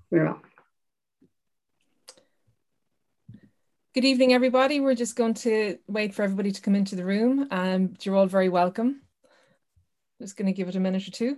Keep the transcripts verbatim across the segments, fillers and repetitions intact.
We're on. Good evening, everybody. We're just going to wait for everybody to come into the room. Um, you're all very welcome. Just going to give it a minute or two.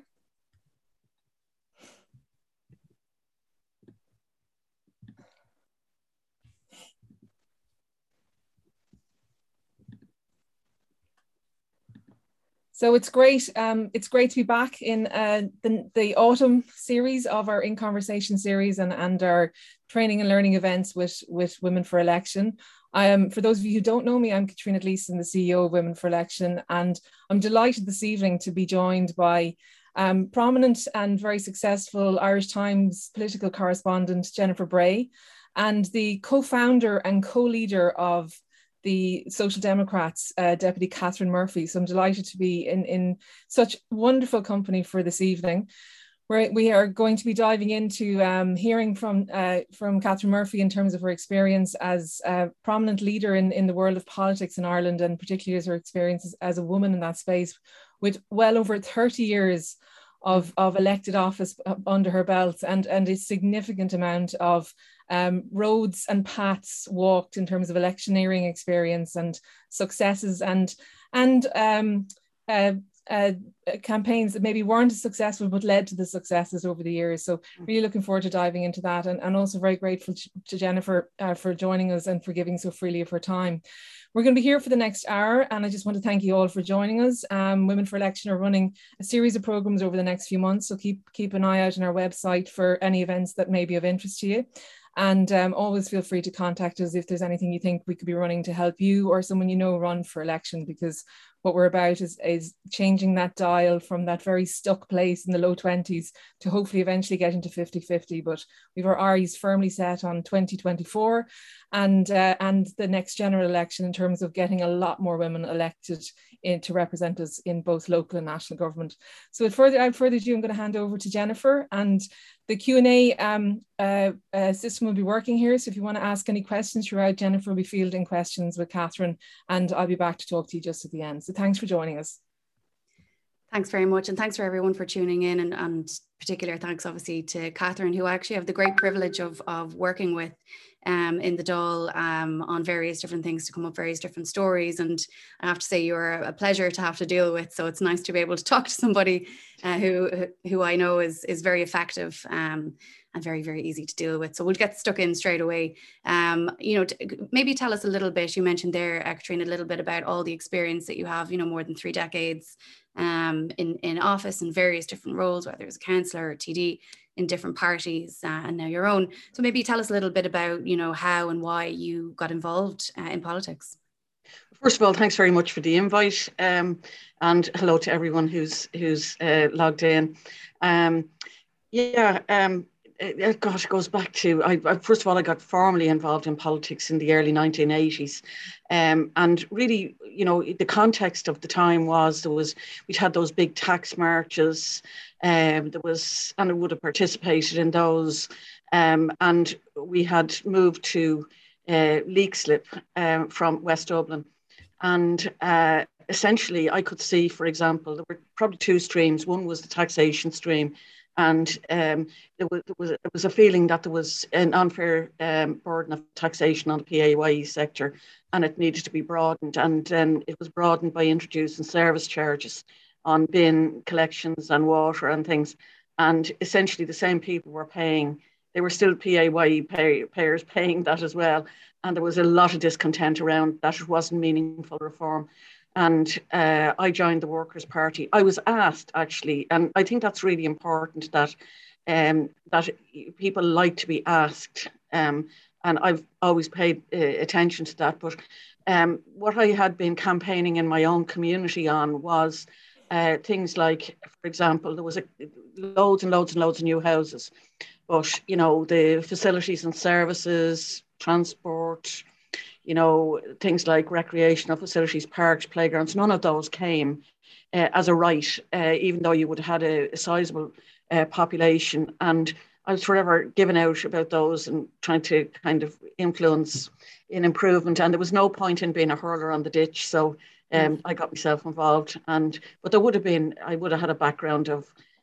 So it's great. Um, it's great to be back in uh, the, the autumn series of our In Conversation series and, and our training and learning events with, with Women for Election. I am, for those of you who don't know me, I'm Katrina Gleeson, the C E O of Women for Election, and I'm delighted this evening to be joined by um, prominent and very successful Irish Times political correspondent Jennifer Bray, and the co-founder and co-leader of the Social Democrats, uh, Deputy Catherine Murphy. So I'm delighted to be in, in such wonderful company for this evening. We're, we are going to be diving into um, hearing from, uh, from Catherine Murphy in terms of her experience as a prominent leader in, in the world of politics in Ireland, and particularly as her experience as a woman in that space, with well over thirty years of, of elected office under her belt, and, and a significant amount of Um, roads and paths walked in terms of electioneering experience and successes and and um, uh, uh, campaigns that maybe weren't as successful but led to the successes over the years. So really looking forward to diving into that, and, and also very grateful to Jennifer uh, for joining us and for giving so freely of her time. We're going to be here for the next hour, and I just want to thank you all for joining us. Um, Women for Election are running a series of programs over the next few months, so keep keep an eye out on our website for any events that may be of interest to you. And um, always feel free to contact us if there's anything you think we could be running to help you or someone you know run for election, because what we're about is, is changing that dial from that very stuck place in the low twenties to hopefully eventually get into fifty fifty. But we've our eyes firmly set on twenty twenty-four and, uh, and the next general election in terms of getting a lot more women elected in, to represent us in both local and national government. So without further, without further ado, I'm going to hand over to Jennifer, and the Q and A um, uh, uh, system will be working here. So if you want to ask any questions throughout, Jennifer will be fielding questions with Catherine, and I'll be back to talk to you just at the end. So thanks for joining us. Thanks very much. And thanks for everyone for tuning in, and, and particular thanks obviously to Catherine, who I actually have the great privilege of, of working with um, in the Dáil um, on various different things to come up various different stories. And I have to say you're a pleasure to have to deal with. So it's nice to be able to talk to somebody uh, who, who I know is, is very effective um, and very, very easy to deal with. So we'll get stuck in straight away. Um, you know, maybe tell us a little bit, you mentioned there, Katrina, a little bit about all the experience that you have, you know, more than three decades um, in, in office in various different roles, whether it's a councillor or T D in different parties uh, and now your own. So maybe tell us a little bit about, you know, how and why you got involved uh, in politics. First of all, thanks very much for the invite, um, and hello to everyone who's who's uh, logged in. Um, yeah, um, it, gosh, it goes back to, I, I, first of all, I got formally involved in politics in the early nineteen eighties. Um, and really, you know, the context of the time was there was, we'd had those big tax marches, um, there was, and I would have participated in those. Um, and we had moved to uh, Leixlip um, from West Dublin. And uh, essentially, I could see, for example, there were probably two streams. One was the taxation stream, and um, there, was, there, was, there was a feeling that there was an unfair um, burden of taxation on the P A Y E sector, and it needed to be broadened. And then it was broadened by introducing service charges on bin collections and water and things. And essentially, the same people were paying. They were still P A Y E pay, payers paying that as well. And there was a lot of discontent around that. It wasn't meaningful reform. And uh, I joined the Workers' Party. I was asked, actually, and I think that's really important, that um, that people like to be asked. Um, and I've always paid uh, attention to that. But um, what I had been campaigning in my own community on was uh, things like, for example, there was a, loads and loads and loads of new houses. But, you know, the facilities and services, transport, you know, things like recreational facilities, parks, playgrounds, none of those came uh, as a right, uh, even though you would have had a, a sizable uh, population. And I was forever giving out about those and trying to kind of influence in improvement. And there was no point in being a hurler on the ditch. So um, I got myself involved. And but there would have been, I would have had a background of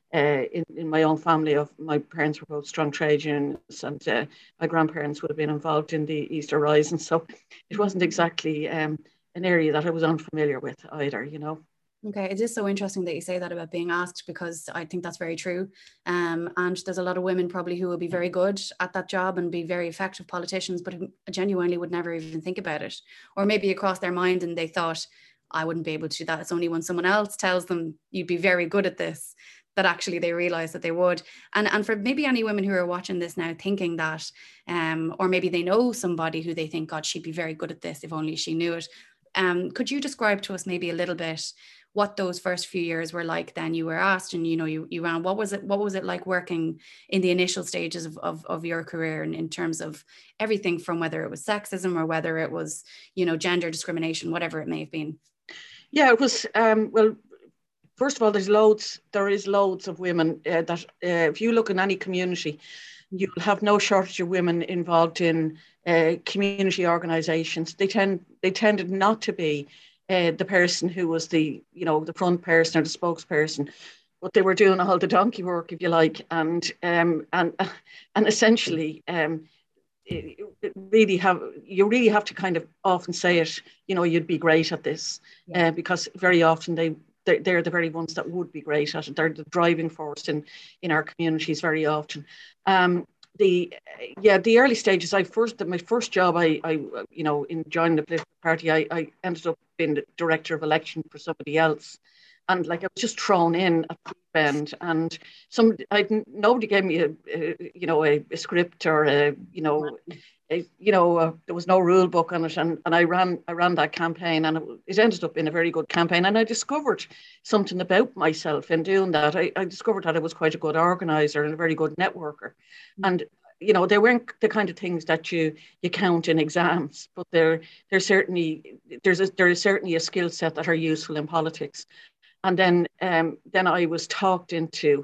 uh, in, in my own family, of my parents were both strong trade unionists, and uh, my grandparents would have been involved in the Easter Rising. So it wasn't exactly um, an area that I was unfamiliar with either, you know. Okay, it is so interesting that you say that about being asked, because I think that's very true. Um, and there's a lot of women probably who will be very good at that job and be very effective politicians, but who genuinely would never even think about it. Or maybe it crossed their mind and they thought, I wouldn't be able to do that. It's only when someone else tells them you'd be very good at this that actually they realize that they would. And, and for maybe any women who are watching this now thinking that, um, or maybe they know somebody who they think, God, she'd be very good at this if only she knew it. Um, could you describe to us maybe a little bit what those first few years were like? Then you were asked, and you know, you, you ran, what was it, what was it like working in the initial stages of, of, of your career, and in terms of everything from whether it was sexism or whether it was, you know, gender discrimination, whatever it may have been? Yeah, it was, um, well, first of all, there's loads, there is loads of women uh, that uh, if you look in any community, you'll have no shortage of women involved in uh, community organisations. They tend, they tended not to be Uh, the person who was the, you know, the front person or the spokesperson, but they were doing all the donkey work, if you like, and um, and and essentially, um, it, it really have you really have to kind of often say it. You know, you'd be great at this, yeah. uh, because very often they they're, they're the very ones that would be great at it. They're the driving force in in our communities very often. Um, The yeah, the early stages. I first my first job. I, I you know, in joining the political party, I, I ended up being the director of election for somebody else, and like I was just thrown in at the deep end, and some I nobody gave me a, a you know a, a script or a you know a, you know a, there was no rule book on it, and, and I ran I ran that campaign, and it, it ended up being a very good campaign, and I discovered something about myself in doing that. I, I discovered that I was quite a good organizer and a very good networker. And you know, they weren't the kind of things that you you count in exams, but they're they're certainly there's a, there is certainly a skill set that are useful in politics. And then um, then I was talked into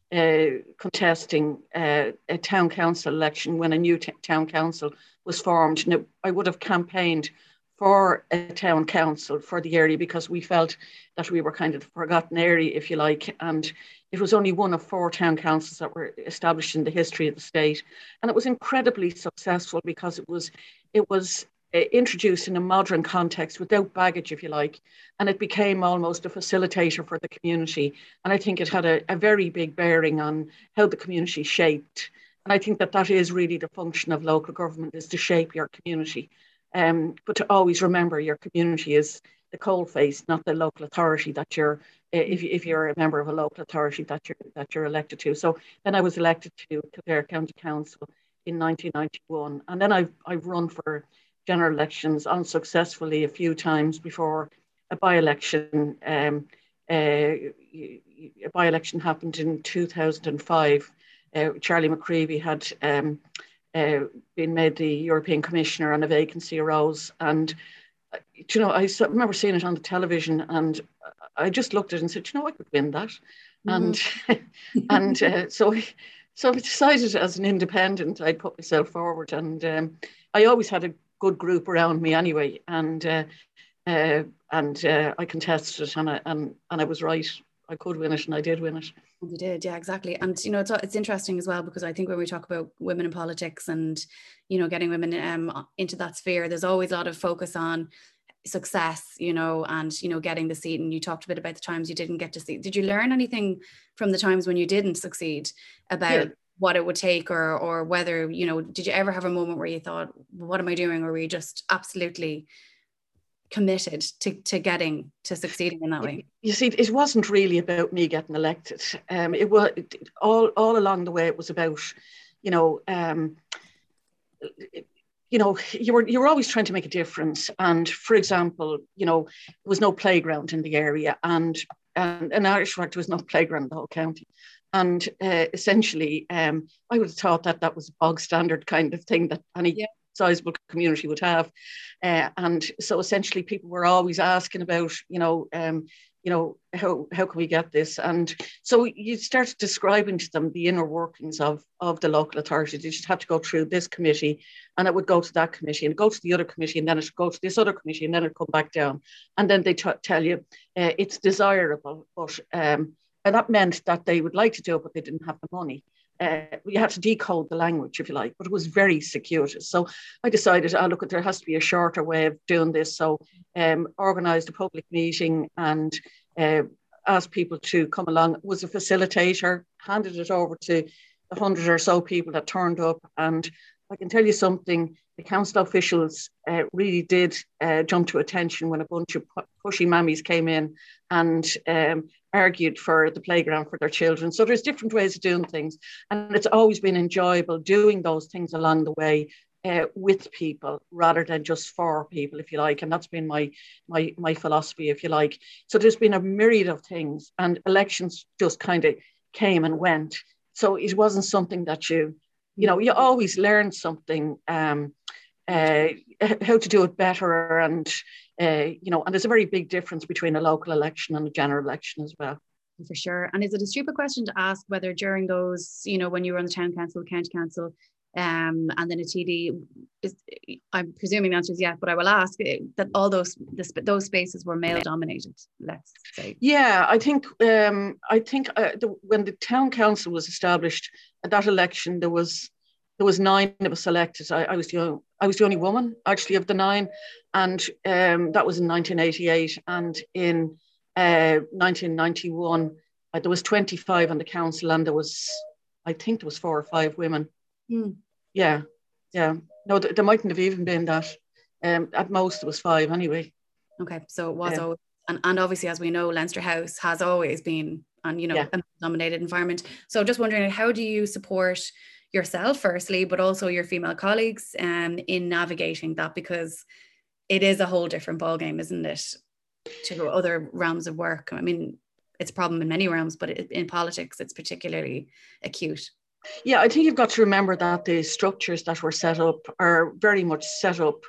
uh, contesting uh, a town council election when a new t- town council was formed. And it, I would have campaigned for a town council for the area because we felt that we were kind of the forgotten area, if you like, and it was only one of four town councils that were established in the history of the state, and it was incredibly successful because it was it was uh, introduced in a modern context without baggage, if you like, and it became almost a facilitator for the community. And I think it had a, a very big bearing on how the community shaped. And I think that that is really the function of local government, is to shape your community. Um, but to always remember your community is the coalface, not the local authority that you're, if, if you're a member of a local authority that you're, that you're elected to. So then I was elected to Kildare County Council in nineteen ninety-one. And then I've, I've run for general elections unsuccessfully a few times before a by-election. Um, uh, a by-election happened in two thousand five. Uh, Charlie McCreevy had um, uh, been made the European Commissioner, and a vacancy arose. And, uh, you know, I remember seeing it on the television, and I just looked at it and said, you know, I could win that. Mm-hmm. And and uh, so, so I decided as an independent, I'd put myself forward. And um, I always had a good group around me anyway. And uh, uh, and uh, I contested it, and I, and, and I was right. I could win it, and I did win it. You did, yeah, exactly. And, you know, it's, it's interesting as well, because I think when we talk about women in politics and, you know, getting women um, into that sphere, there's always a lot of focus on success, you know, and, you know, getting the seat. And you talked a bit about the times you didn't get to see. Did you learn anything from the times when you didn't succeed about yeah. what it would take, or, or whether, you know, did you ever have a moment where you thought, what am I doing? Or were you just absolutely committed to, to getting to succeeding in that way? You see, it wasn't really about me getting elected. Um, it was it, all all along the way. It was about, you know, um, it, you know, you were you were always trying to make a difference. And for example, you know, there was no playground in the area, and and in Irish fact, there was no playground in the whole county. And uh, essentially, um, I would have thought that that was a bog standard kind of thing that any yeah. sizable community would have, uh, and so essentially people were always asking about, you know, um, you know, how how can we get this? And so you start describing to them the inner workings of of the local authority. They just have to go through this committee, and it would go to that committee, and go to the other committee, and then it would go to this other committee, and then it would come back down, and then they t- tell you uh, it's desirable, but um, and that meant that they would like to do it, but they didn't have the money. Uh, you had to decode the language, if you like, but it was very circuitous. So I decided, oh, look, there has to be a shorter way of doing this. So um, organised a public meeting and uh, asked people to come along, was a facilitator, handed it over to the hundred or so people that turned up. And I can tell you something, the council officials uh, really did uh, jump to attention when a bunch of pushy mammies came in and um, argued for the playground for their children. So there's different ways of doing things. And it's always been enjoyable doing those things along the way uh, with people rather than just for people, if you like. And that's been my, my, my philosophy, if you like. So there's been a myriad of things, and elections just kind of came and went. So it wasn't something that you, you know, you always learn something, um, uh, how to do it better. And, uh, you know, and there's a very big difference between a local election and a general election as well. For sure. And is it a stupid question to ask whether during those, you know, when you were on the town council, county council, um, and then a T D, is, I'm presuming the answer is yes, but I will ask that all those this, those spaces were male dominated, let's say. Yeah, I think um, I think uh, the, when the town council was established at that election, there was there was nine of us elected. I, I was the only, I was the only woman actually of the nine, and um, that was in nineteen eighty-eight. And in uh, nineteen ninety-one, uh, there was twenty-five on the council, and there was, I think there was four or five women. Mm. Yeah, yeah. No, th- there mightn't have even been that. Um, at most, it was five anyway. Okay, so it was yeah. always, and, and obviously, as we know, Leinster House has always been, and you know, yeah. a dominated environment. So just wondering, how do you support yourself firstly, but also your female colleagues um, in navigating that, because it is a whole different ballgame, isn't it, to other realms of work? I mean, it's a problem in many realms, but it, in politics, it's particularly acute. Yeah, I think you've got to remember that the structures that were set up are very much set up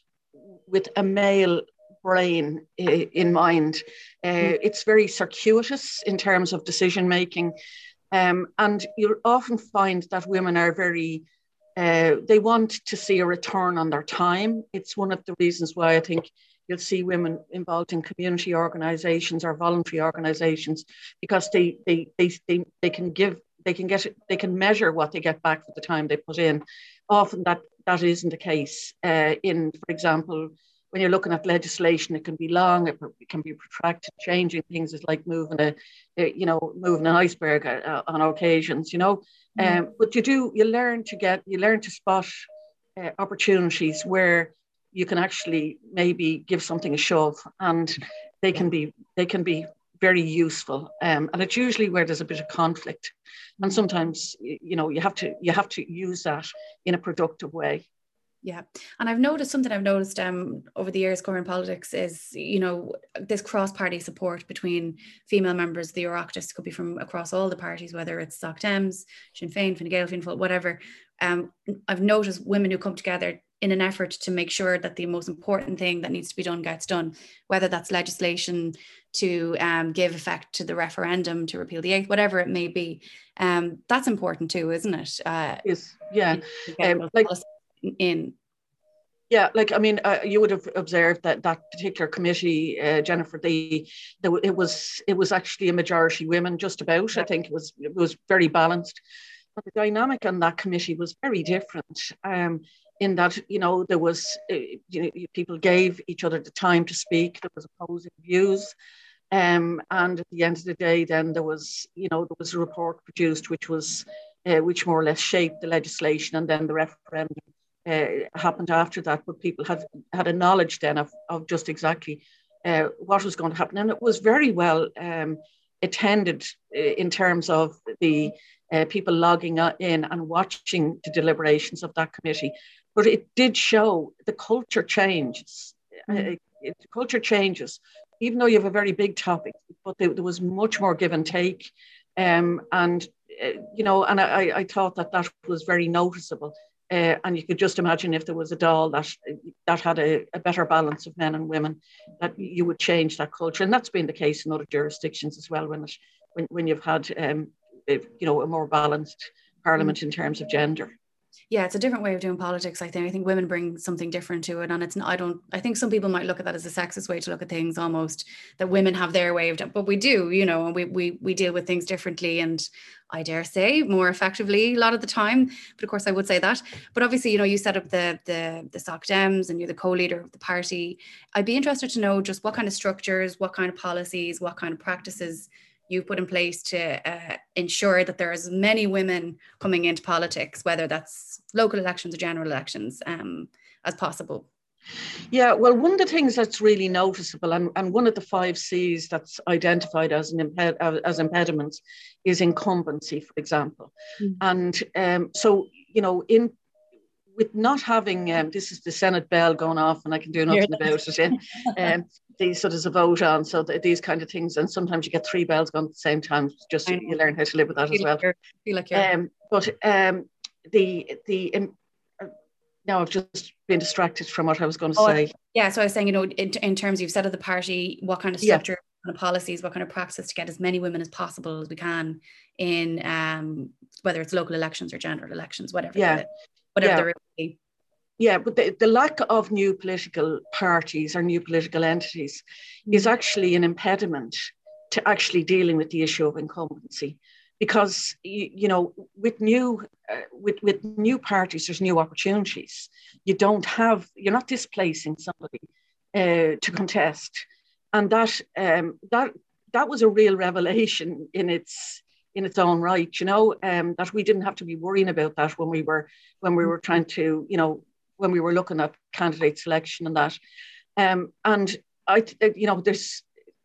with a male brain in mind. Uh, mm. It's very circuitous in terms of decision making. Um, and you'll often find that women are very, uh, they want to see a return on their time. It's one of the reasons why I think you'll see women involved in community organisations or voluntary organisations, because they, they, they, they, they can give, they can get, they can measure what they get back for the time they put in. Often that, that isn't the case. Uh, in, for example, when you're looking at legislation, it can be long, it can be protracted. Changing things is like moving a, a you know, moving an iceberg uh, on occasions, you know. Mm. Um, but you do, you learn to get, you learn to spot uh, opportunities where you can actually maybe give something a shove, and they can be, they can be very useful. Um, and it's usually where there's a bit of conflict, and sometimes, you know, you have to, you have to use that in a productive way. Yeah. And I've noticed something I've noticed um, over the years covering politics is, you know, this cross-party support between female members of the Oireachtas. Could be from across all the parties, whether it's Soc Dems, Sinn Féin, Fine Gael, Fianna Fáil, whatever. Um, I've noticed women who come together in an effort to make sure that the most important thing that needs to be done gets done, whether that's legislation to um, give effect to the referendum, to repeal the eighth, whatever it may be. Um, that's important too, isn't it? Uh, yes. Yeah. Um, like, in yeah like I mean uh, you would have observed that that particular committee, uh, Jennifer, the, the it was it was actually a majority women, just about. Yeah. I think it was it was very balanced, but the dynamic on that committee was very different, um in that, you know, there was uh, you know, people gave each other the time to speak. There was opposing views, um and at the end of the day, then there was, you know, there was a report produced which was uh, which more or less shaped the legislation, and then the referendum Uh, happened after that, but people had had a knowledge then of, of just exactly uh, what was going to happen. And it was very well um, attended uh, in terms of the uh, people logging in and watching the deliberations of that committee. But it did show the culture changes. Mm. Uh, it, the culture changes, even though you have a very big topic, but there, there was much more give and take. Um, and, uh, you know, and I, I thought that that was very noticeable. Uh, and you could just imagine if there was a Dáil that that had a, a better balance of men and women, that you would change that culture. And that's been the case in other jurisdictions as well, when it, when, when you've had um, you know, a more balanced parliament in terms of gender. Yeah, it's a different way of doing politics. I think I think women bring something different to it, and it's not, I don't I think some people might look at that as a sexist way to look at things, almost, that women have their way of, but we do, you know, and we we we deal with things differently, and I dare say more effectively a lot of the time. But of course, I would say that. But obviously, you know, you set up the the the Soc Dems, and you're the co-leader of the party. I'd be interested to know just what kind of structures, what kind of policies, what kind of practices you've put in place to uh, ensure that there are as many women coming into politics, whether that's local elections or general elections, um, as possible. Yeah, well, one of the things that's really noticeable, and, and one of the five C's that's identified as an imped as impediments, is incumbency, for example. Mm. And um, so, you know, in with not having, um, this is the Senate bell going off, and I can do nothing yeah. about it. Yeah? um, these, so there's a vote on, so the, these kind of things, and sometimes you get three bells going at the same time. Just you, you learn how to live with that as well. Like feel like you're... Um, but um, the the um, now I've just been distracted from what I was going to oh, say. Yeah, so I was saying, you know, in, in terms you've set up the party, what kind of structure, yeah. what kind of policies, what kind of practice to get as many women as possible as we can in um, whether it's local elections or general elections, whatever. Yeah. The, whatever yeah. there is. Yeah, but the, the lack of new political parties or new political entities mm. is actually an impediment to actually dealing with the issue of incumbency, because you, you know with new uh, with with new parties there's new opportunities. You don't have you're not displacing somebody uh, to contest, and that um, that that was a real revelation in its. in its own right, you know, um, that we didn't have to be worrying about that when we were when we were trying to, you know, when we were looking at candidate selection and that. Um, and I, you know, there's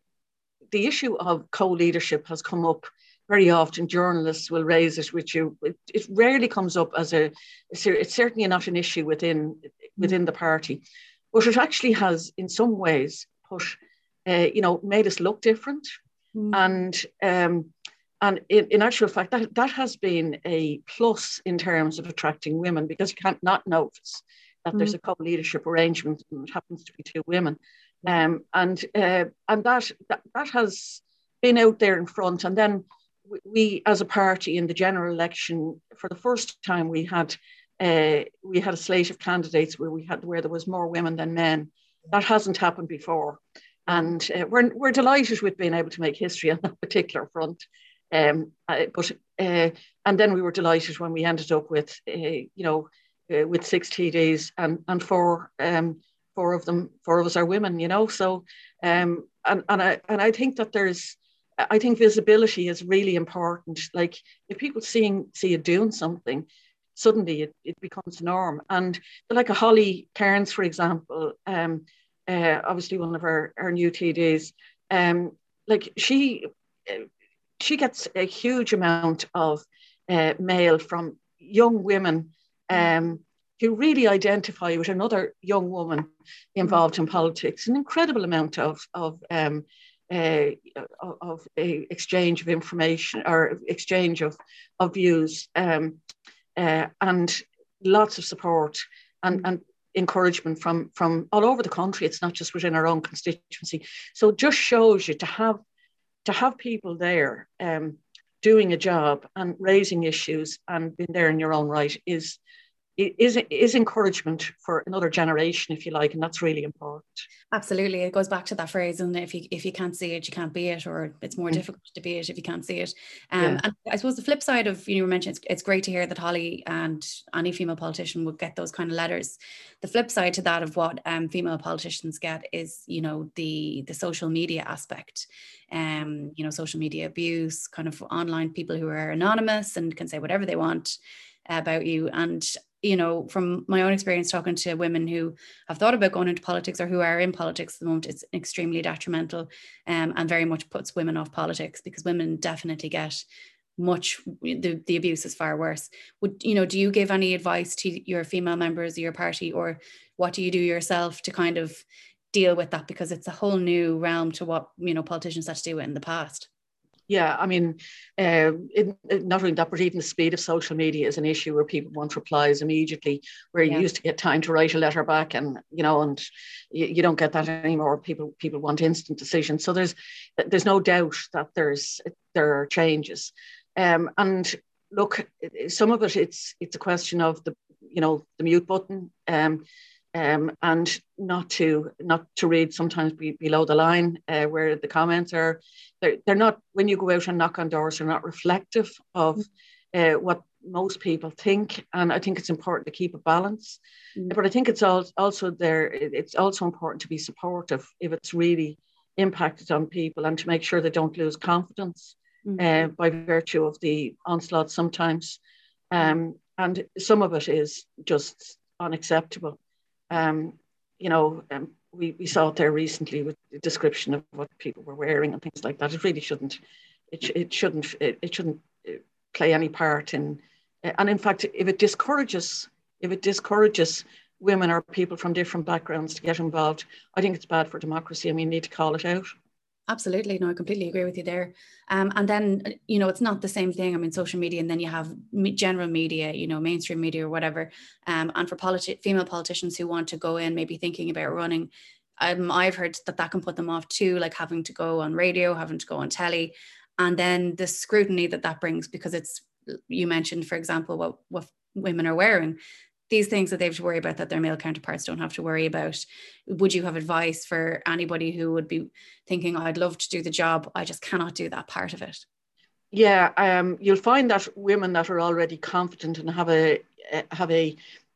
the issue of co-leadership has come up very often. Journalists will raise it with you. It, it rarely comes up as a, it's certainly not an issue within within the party, but it actually has in some ways put, uh, you know, made us look different. Mm. And um, And in, in actual fact, that, that has been a plus in terms of attracting women, because you can't not notice that mm. there's a co-leadership arrangement and it happens to be two women. Um, and uh, and that, that that has been out there in front. And then we, we, as a party in the general election, for the first time, we had uh, we had a slate of candidates where we had where there was more women than men. That hasn't happened before. And uh, we're, we're delighted with being able to make history on that particular front. Um, uh, but uh, and then we were delighted when we ended up with, uh, you know, uh, with six T Ds and and four um, four of them, four of us are women, you know. So um, and and I and I think that there's, I think visibility is really important. Like if people seeing see you doing something, suddenly it, it becomes the norm. And like a Holly Cairns, for example, um, uh, obviously one of our our new T Ds, um, like she. Uh, She gets a huge amount of uh, mail from young women um, who really identify with another young woman involved in politics. An incredible amount of of um, uh, of a exchange of information or exchange of of views, um, uh, and lots of support and and encouragement from from all over the country. It's not just within our own constituency. So it just shows you to have. To have people there um, doing a job and raising issues and being there in your own right is, is, is encouragement for another generation, if you like, and that's really important. Absolutely. It goes back to that phrase, and if you if you can't see it, you can't be it, or it's more mm. difficult to be it if you can't see it. Um, yeah. And I suppose the flip side of, you know, you mentioned it's, it's great to hear that Holly and any female politician would get those kind of letters. The flip side to that of what um, female politicians get is, you know, the the social media aspect. Um, you know, social media abuse, kind of online people who are anonymous and can say whatever they want about you. And you know, from my own experience talking to women who have thought about going into politics or who are in politics at the moment, it's extremely detrimental um, and very much puts women off politics, because women definitely get much, the, the abuse is far worse. Would, you know, do you give any advice to your female members of your party, or what do you do yourself to kind of deal with that? Because it's a whole new realm to what, you know, politicians had to do in the past. Yeah, I mean, uh, it, it, not only that, but even the speed of social media is an issue where people want replies immediately, where you yeah. used to get time to write a letter back, and, you know, and you, you don't get that anymore. People people want instant decisions. So there's there's no doubt that there's there are changes. Um, and look, some of it, it's it's a question of the, you know, the mute button, um, um, and not to not to read sometimes be, below the line uh, where the comments are. They're, they're not, when you go out and knock on doors, they're not reflective of uh, what most people think. And I think it's important to keep a balance. Mm. But I think it's also there, it's also important to be supportive if it's really impacted on people, and to make sure they don't lose confidence mm. uh, by virtue of the onslaught sometimes. Um, and some of it is just unacceptable. Um, you know, um, we, we saw it there recently with the description of what people were wearing and things like that. It really shouldn't, it, it shouldn't, it, it shouldn't play any part in, and in fact, if it discourages, if it discourages women or people from different backgrounds to get involved, I think it's bad for democracy, and we need to call it out. Absolutely. No, I completely agree with you there. Um, and then, you know, it's not the same thing. I mean, social media, and then you have general media, you know, mainstream media or whatever. Um, and for politi- female politicians who want to go in, maybe thinking about running, um, I've heard that that can put them off too, like having to go on radio, having to go on telly. And then the scrutiny that that brings, because it's, you mentioned, for example, what, what women are wearing. These things that they have to worry about that their male counterparts don't have to worry about. Would you have advice for anybody who would be thinking, oh, I'd love to do the job, I just cannot do that part of it? Yeah, um, you'll find that women that are already confident and have a have a,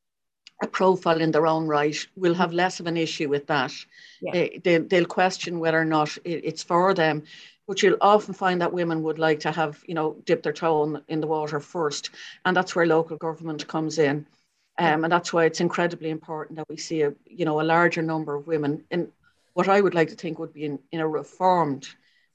a profile in their own right will have less of an issue with that. Yeah. Uh, they, they'll question whether or not it, it's for them. But you'll often find that women would like to have, you know, dip their toe in, in the water first. And that's where local government comes in. Um, and that's why it's incredibly important that we see a, you know, a larger number of women in what I would like to think would be in, in a reformed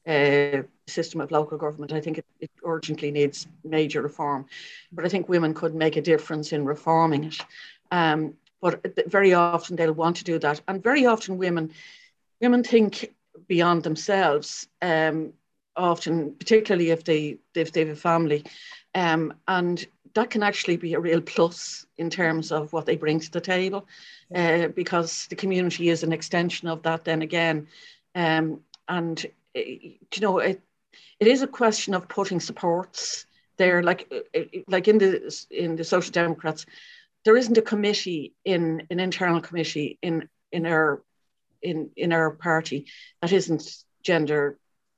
uh, system of local government. I think it, it urgently needs major reform, but I think women could make a difference in reforming it. Um, but very often they'll want to do that, and very often women women think beyond themselves. Um, often, particularly if they if they have a family, um, and that can actually be a real plus in terms of what they bring to the table, uh, because the community is an extension of that then again. Um, and, uh, you know, it, it is a question of putting supports there, like like in the, in the Social Democrats, there isn't a committee, in an internal committee in, in, our, in, in our party that isn't gender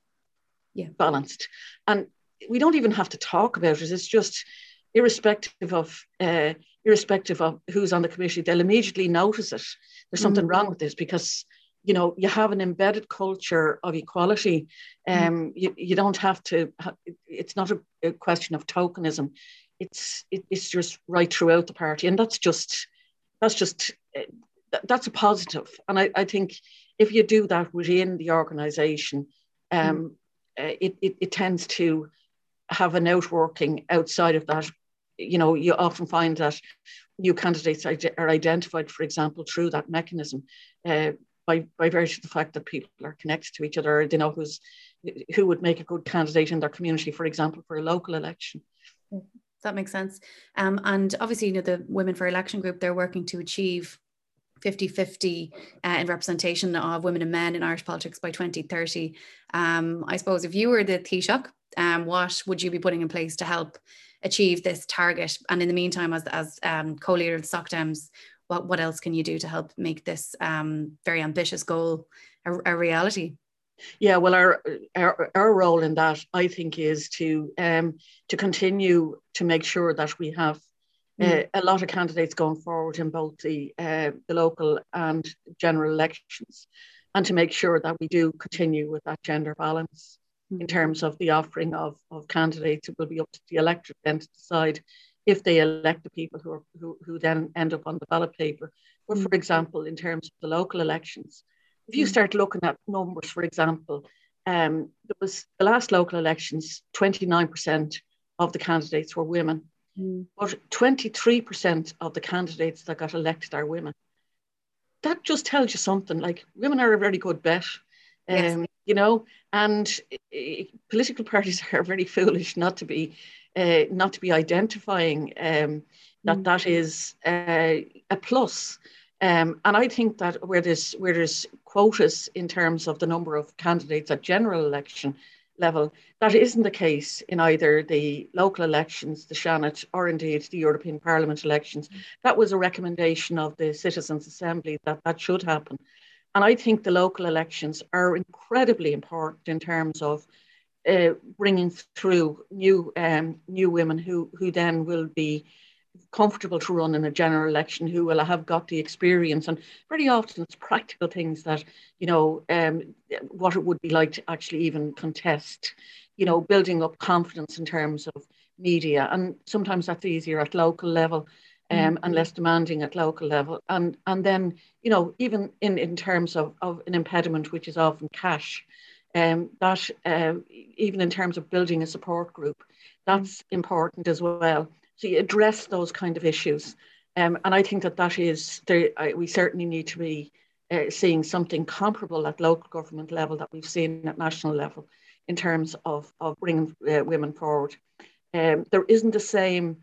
yeah. balanced. And we don't even have to talk about it. It's just, irrespective of uh, irrespective of who's on the committee, they'll immediately notice it. There's something mm. wrong with this, because, you know, you have an embedded culture of equality. Um, mm. you, you don't have to, ha- it's not a, a question of tokenism. It's it, it's just right throughout the party. And that's just, that's just, uh, that's a positive. And I, I think if you do that within the organisation, um, mm. uh, it, it, it tends to have an outworking outside of that. You know, you often find that new candidates are identified, for example, through that mechanism, uh, by, by virtue of the fact that people are connected to each other. They know who's, who would make a good candidate in their community, for example, for a local election. That makes sense. Um, and obviously, you know, the Women for Election group, they're working to achieve fifty fifty uh, in representation of women and men in Irish politics by twenty thirty. Um, I suppose if you were the Taoiseach, um, what would you be putting in place to help achieve this target? And in the meantime, as, as um, co-leader of the Soc Dems, what, what else can you do to help make this um, very ambitious goal a, a reality? Yeah, well, our, our our role in that, I think, is to um, to continue to make sure that we have uh, mm. a lot of candidates going forward in both the uh, the local and general elections, and to make sure that we do continue with that gender balance mm. in terms of the offering of, of candidates. It will be up to the electorate then to decide if they elect the people who are who, who then end up on the ballot paper. But mm. for example, in terms of the local elections, if you start looking at numbers, for example, um, there was the last local elections, twenty-nine percent of the candidates were women, mm. but twenty-three percent of the candidates that got elected are women. That just tells you something. Like, women are a very good bet, um, yes. you know, and uh, political parties are very foolish not to be, uh, not to be identifying um, that mm. that is uh, a plus. Um, and I think that where there's where there's quotas in terms of the number of candidates at general election level. That isn't the case in either the local elections, the Seanad, or indeed the European Parliament elections. That was a recommendation of the Citizens' Assembly that that should happen. And I think the local elections are incredibly important in terms of uh, bringing through new um, new women who, who then will be comfortable to run in a general election, who will have got the experience. And very often it's practical things that, you know, um, what it would be like to actually even contest, you know, building up confidence in terms of media. And sometimes that's easier at local level. Um, mm-hmm. And less demanding at local level. And and then, you know, even in, in terms of, of an impediment, which is often cash, um, that uh, even in terms of building a support group, that's mm-hmm. important as well. So you address those kind of issues. Um, and I think that that is, there, I, we certainly need to be uh, seeing something comparable at local government level that we've seen at national level in terms of, of bringing uh, women forward. Um, there isn't the same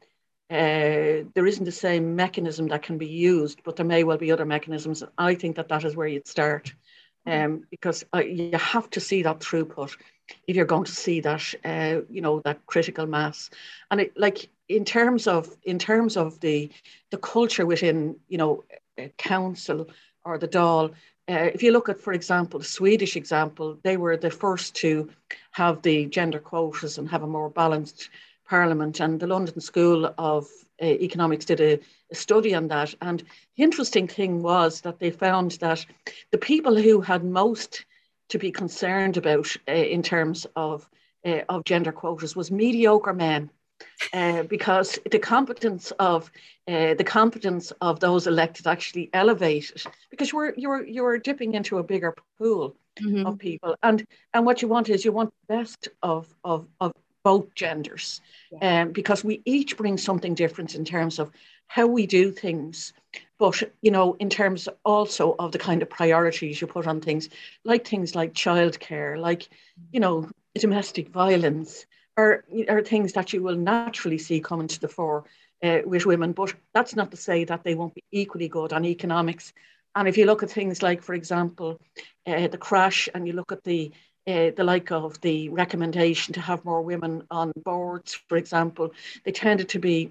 Uh, there isn't the same mechanism that can be used, but there may well be other mechanisms. I think that that is where you'd start, um, because uh, you have to see that throughput if you're going to see that, uh, you know, that critical mass. And it, like in terms of in terms of the the culture within, you know, a council or the Dáil. Uh, if you look at, for example, the Swedish example, they were the first to have the gender quotas and have a more balanced Parliament, and the London School of uh, Economics did a, a study on that. And the interesting thing was that they found that the people who had most to be concerned about uh, in terms of uh, of gender quotas was mediocre men, uh, because the competence of uh, the competence of those elected actually elevated, because you're you're you're dipping into a bigger pool mm-hmm. of people, and and what you want is you want the best of of of both genders, yeah. um, because we each bring something different in terms of how we do things, but, you know, in terms also of the kind of priorities you put on things, like things like childcare, like, you know, domestic violence, are, are things that you will naturally see coming to the fore uh, with women. But that's not to say that they won't be equally good on economics. And if you look at things like, for example, uh, the crash, and you look at the Uh, the like of the recommendation to have more women on boards, for example, they tended to be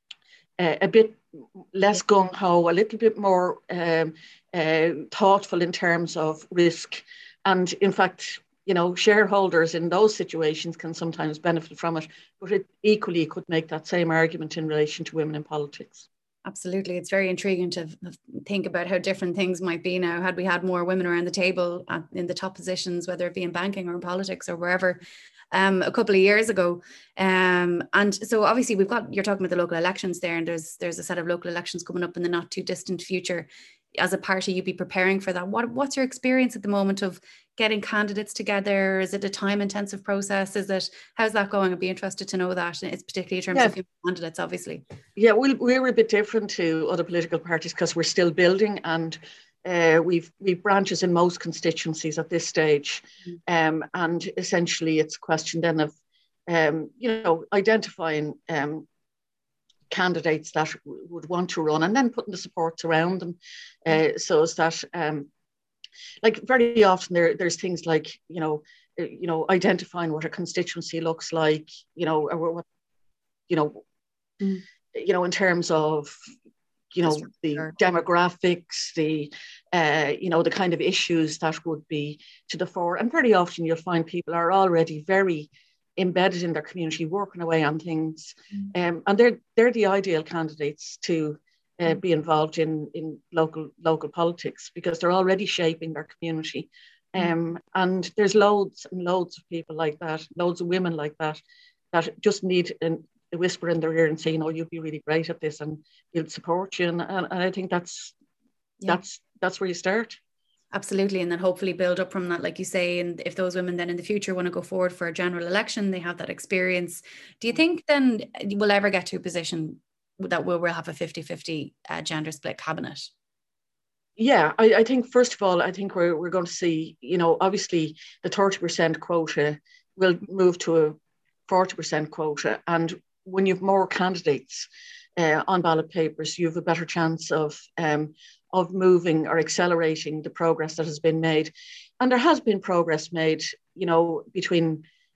uh, a bit less gung-ho, a little bit more um, uh, thoughtful in terms of risk. And in fact, you know, shareholders in those situations can sometimes benefit from it, but it equally could make that same argument in relation to women in politics. Absolutely. It's very intriguing to think about how different things might be now had we had more women around the table at, in the top positions, whether it be in banking or in politics or wherever, um, a couple of years ago. Um, and so obviously we've got, you're talking about the local elections there, and there's there's a set of local elections coming up in the not too distant future. As a party, you'd be preparing for that. What What's your experience at the moment of getting candidates together? Is it a time intensive process? Is it, how's that going? I'd be interested to know that. It's particularly in terms yeah. of female candidates, obviously. Yeah, we, we're a bit different to other political parties because we're still building, and uh, we've we've branches in most constituencies at this stage. Mm-hmm. Um, and essentially it's a question then of, um, you know, identifying um, candidates that w- would want to run, and then putting the supports around them, uh, so as that, um, like very often there there's things like, you know, uh, you know, identifying what a constituency looks like, you know, or what, you know, mm. you know, in terms of, you know, the demographics, the, uh, you know, the kind of issues that would be to the fore. And very often you'll find people are already very embedded in their community, working away on things. Mm. Um, and they're they're the ideal candidates to uh, be involved in, in local local politics, because they're already shaping their community. Um, mm. And there's loads and loads of people like that, loads of women like that, that just need an, a whisper in their ear and say, you know, you'd be really great at this and we'll support you. And, and, and I think that's, yeah. that's, that's where you start. Absolutely. And then hopefully build up from that, like you say, and if those women then in the future want to go forward for a general election, they have that experience. Do you think then we'll ever get to a position that we'll, we'll have a fifty-fifty uh, gender split cabinet? Yeah, I, I think, first of all, I think we're, we're going to see, you know, obviously the thirty percent quota will move to a forty percent quota. And when you have more candidates uh, on ballot papers, you have a better chance of um, of moving or accelerating the progress that has been made. And there has been progress made, you know, between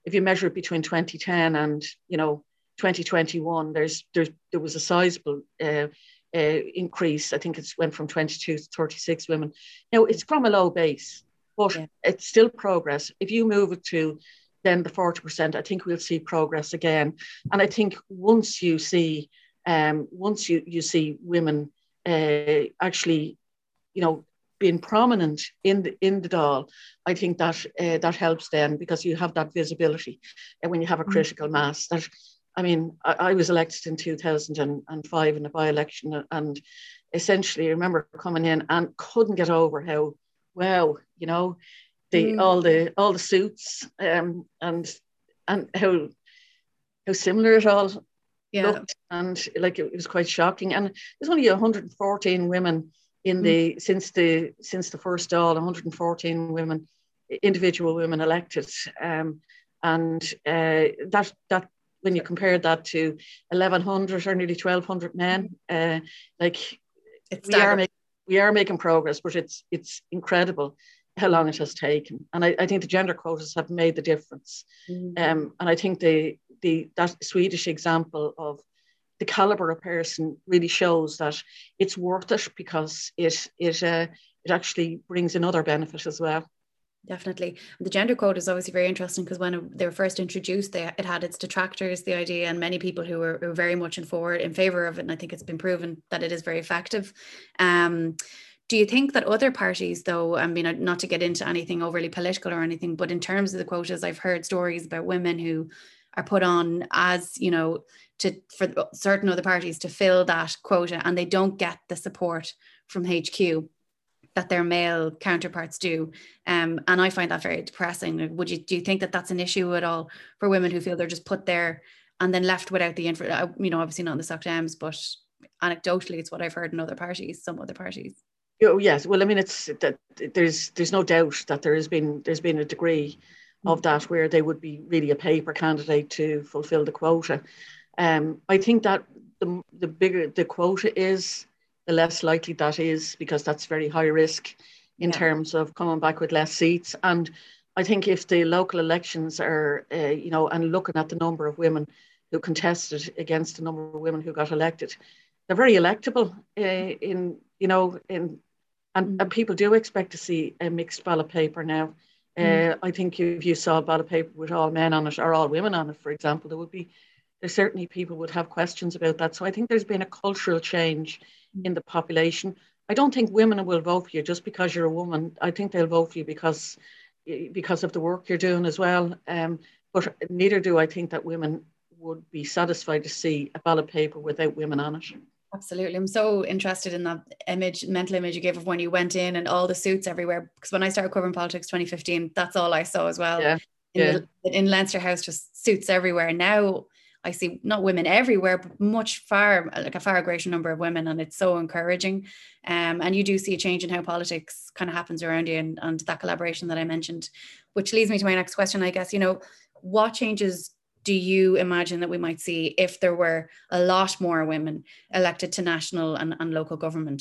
if you measure it between twenty ten and, you know, twenty twenty-one, there's, there's there was a sizable uh, uh, increase. I think it's went from twenty-two to thirty-six women. Now, it's from a low base, but yeah. it's still progress. If you move it to then the forty percent, I think we'll see progress again. And I think once you see, um, once you, you see women uh, actually, you know, being prominent in the, in the Dáil, I think that uh, that helps then, because you have that visibility. And when you have a critical mm-hmm. mass, that, I mean, I, I was elected in two thousand five in a by-election, and essentially I remember coming in and couldn't get over how, wow, you know, the mm. all the all the suits um, and and how how similar it all yeah. looked, and like it, it was quite shocking. And there's only one hundred fourteen women in the mm. since the since the first Dáil, one hundred fourteen women, individual women elected, um, and uh, that that when you compare that to eleven hundred or nearly twelve hundred men, uh, like it's we are making we are making progress, but it's it's incredible how long it has taken. And I, I think the gender quotas have made the difference. Mm-hmm. Um, and I think the the that Swedish example of the caliber of person really shows that it's worth it, because it it uh, it actually brings another benefit as well. Definitely. The gender quota is obviously very interesting, because when they were first introduced, they, it had its detractors, the idea, and many people who were, who were very much in forward in favor of it. And I think it's been proven that it is very effective. Um, do you think that other parties, though, I mean, not to get into anything overly political or anything, but in terms of the quotas, I've heard stories about women who are put on as, you know, to for certain other parties to fill that quota, and they don't get the support from H Q that their male counterparts do. Um, and I find that very depressing. Would you, do you think that that's an issue at all for women who feel they're just put there and then left without the info, you know, obviously not in the Soc Dems, but anecdotally, it's what I've heard in other parties, some other parties. Oh, yes. Well, I mean, it's that there's, there's no doubt that there has been, there's been a degree of that where they would be really a paper candidate to fulfill the quota. Um, I think that the, the bigger the quota is, the less likely that is, because that's very high risk in yeah. terms of coming back with less seats. And I think if the local elections are, uh, you know, and looking at the number of women who contested against the number of women who got elected, they're very electable uh, in, you know, in, and, mm. and people do expect to see a mixed ballot paper now. Uh, mm. I think if you saw a ballot paper with all men on it or all women on it, for example, there would be, there certainly people would have questions about that. So I think there's been a cultural change in the population. I don't think women will vote for you just because you're a woman. I think they'll vote for you because because of the work you're doing as well. Um, but neither do I think that women would be satisfied to see a ballot paper without women on it. Absolutely. I'm so interested in that image, mental image you gave of when you went in and all the suits everywhere. Because when I started covering politics twenty fifteen, that's all I saw as well. Yeah. In, yeah. the, in Leinster House, just suits everywhere. Now I see not women everywhere, but much far, like a far greater number of women. And it's so encouraging. Um, and you do see a change in how politics kind of happens around you, and, and that collaboration that I mentioned, which leads me to my next question, I guess. You know, what changes do you imagine that we might see if there were a lot more women elected to national and, and local government?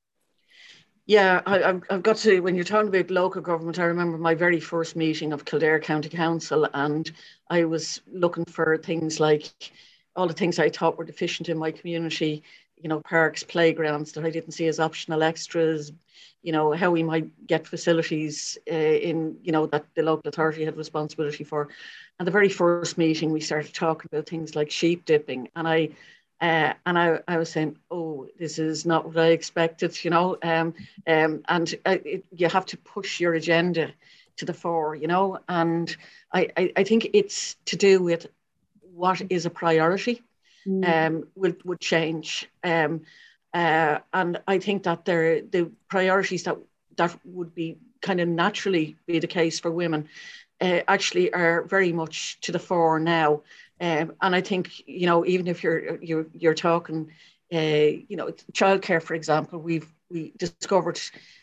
Yeah, I, I've, I've got to, when you're talking about local government, I remember my very first meeting of Kildare County Council, and I was looking for things like all the things I thought were deficient in my community, you know, parks, playgrounds that I didn't see as optional extras, you know, how we might get facilities uh, in, you know, that the local authority had responsibility for. And the very first meeting, we started talking about things like sheep dipping. And I, uh, and I, I was saying, oh, this is not what I expected, you know, um, um, and uh, it, you have to push your agenda to the fore, you know, and I, I, I think it's to do with what is a priority, mm. um, would, would change. Um, uh, and I think that there, the priorities that, that would be kind of naturally be the case for women uh, actually are very much to the fore now. Um, and I think, you know, even if you're you're you're talking, uh, you know, childcare, for example, we've we discovered,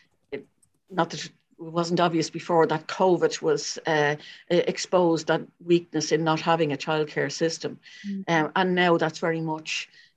not that it wasn't obvious before, that COVID was uh, exposed that weakness in not having a childcare system, mm-hmm. um, and now that's very much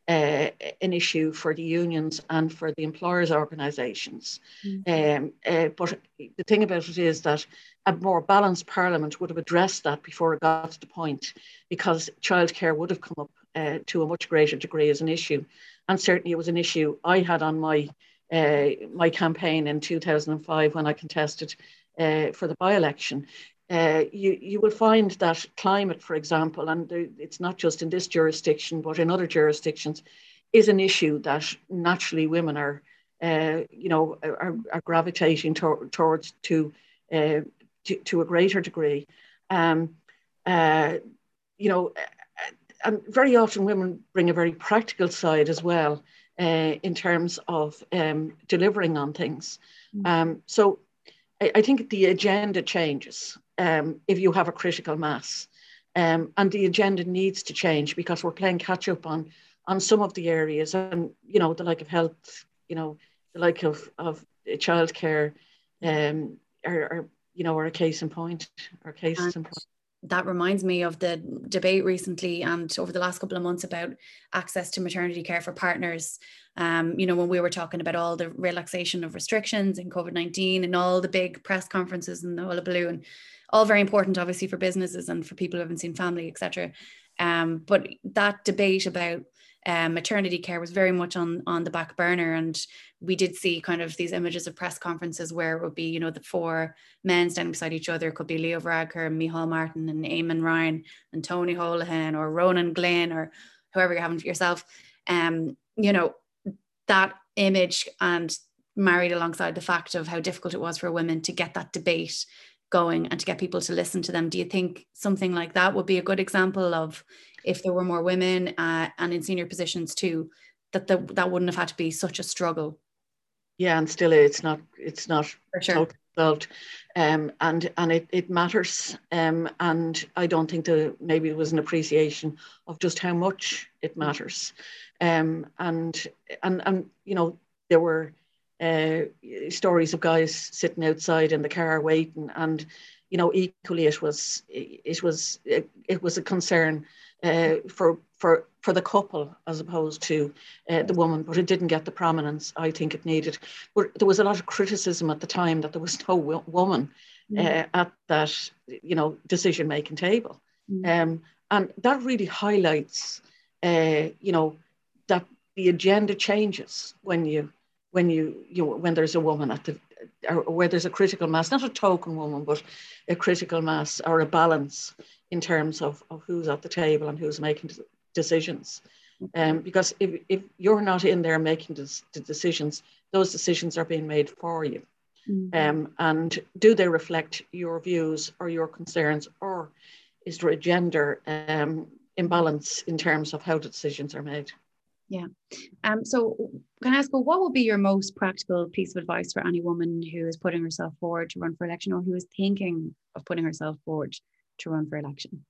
uh, an issue for the unions and for the employers' organisations. Mm. Um, uh, but the thing about it is that a more balanced parliament would have addressed that before it got to the point, because childcare would have come up uh, to a much greater degree as an issue. And certainly it was an issue I had on my uh, my campaign in two thousand five when I contested uh, for the by-election. Uh, you, you will find that climate, for example, and it's not just in this jurisdiction, but in other jurisdictions, is an issue that naturally women are, uh, you know, are, are gravitating to, towards to, uh, to to a greater degree. Um, uh, you know, and very often women bring a very practical side as well uh, in terms of um, delivering on things. Mm-hmm. Um, so I, I think the agenda changes. Um, if you have a critical mass, um, and the agenda needs to change because we're playing catch up on on some of the areas, and you know the like of health, you know the like of of childcare, um, are, are you know are a case in point, or cases in point. That reminds me of the debate recently and over the last couple of months about access to maternity care for partners. Um, you know, when we were talking about all the relaxation of restrictions in COVID nineteen and all the big press conferences and the hullabaloo, and all very important, obviously, for businesses and for people who haven't seen family, et cetera. Um, but that debate about um, maternity care was very much on, on the back burner. And we did see kind of these images of press conferences where it would be, you know, the four men standing beside each other. It could be Leo Varadkar, Micheál Martin and Eamon Ryan and Tony Holohan or Ronan Glynn or whoever you're having for yourself. Um, you know, that image and married alongside the fact of how difficult it was for women to get that debate going and to get people to listen to them. Do you think something like that would be a good example of, if there were more women uh, and in senior positions too, that the, that wouldn't have had to be such a struggle? Yeah, and still it's not it's not for sure. totally solved, um, and and it, it matters, um, and I don't think that maybe it was an appreciation of just how much it matters, um, and and and you know there were uh, stories of guys sitting outside in the car waiting, and you know equally it was it was it, it was a concern uh, for for for the couple as opposed to uh, the woman, but it didn't get the prominence I think it needed. But there was a lot of criticism at the time that there was no w- woman uh, mm. at that you know decision making table, mm. um, and that really highlights uh, you know that the agenda changes when you when you you know, when there's a woman at the or where there's a critical mass, not a token woman, but a critical mass or a balance in terms of, of who's at the table and who's making decisions. Um, because if, if you're not in there making the, the decisions, those decisions are being made for you. Mm-hmm. Um, and do they reflect your views or your concerns, or is there a gender um, imbalance in terms of how the decisions are made? Yeah. Um, so can I ask, well, what would be your most practical piece of advice for any woman who is putting herself forward to run for election, or who is thinking of putting herself forward to run for election?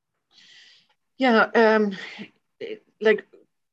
Yeah, um, like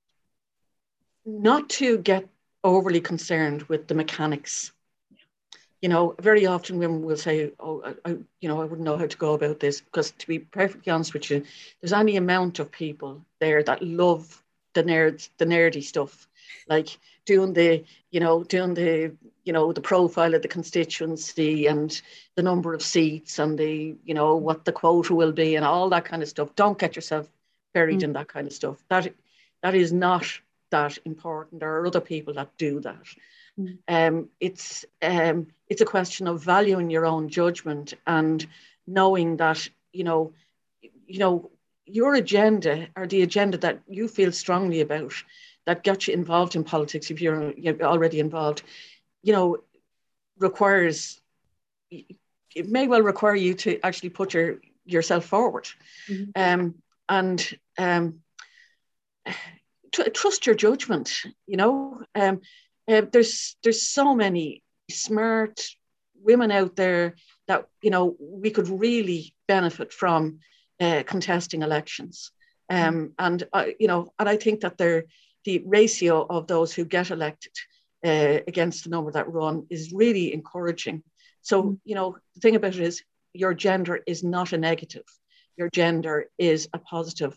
not to get overly concerned with the mechanics. You know, very often women will say, oh, I, I, you know, I wouldn't know how to go about this, because to be perfectly honest with you, there's any amount of people there that love the nerds, the nerdy stuff, like doing the, you know, doing the, you know, the profile of the constituency and the number of seats and the, you know, what the quota will be and all that kind of stuff. Don't get yourself buried mm. in that kind of stuff. That that is not that important. There are other people that do that. Mm. Um, it's um, it's a question of valuing your own judgment and knowing that, you know, you know, your agenda, or the agenda that you feel strongly about, that got you involved in politics, if you're, you're already involved, you know, requires, it may well require you to actually put your yourself forward. Mm-hmm. um, and um, tr- trust your judgment, you know. Um, uh, there's there's so many smart women out there that, you know, we could really benefit from Uh, contesting elections, um, and uh, you know, and I think that the ratio of those who get elected uh, against the number that run is really encouraging. So, you know, the thing about it is, your gender is not a negative. Your gender is a positive,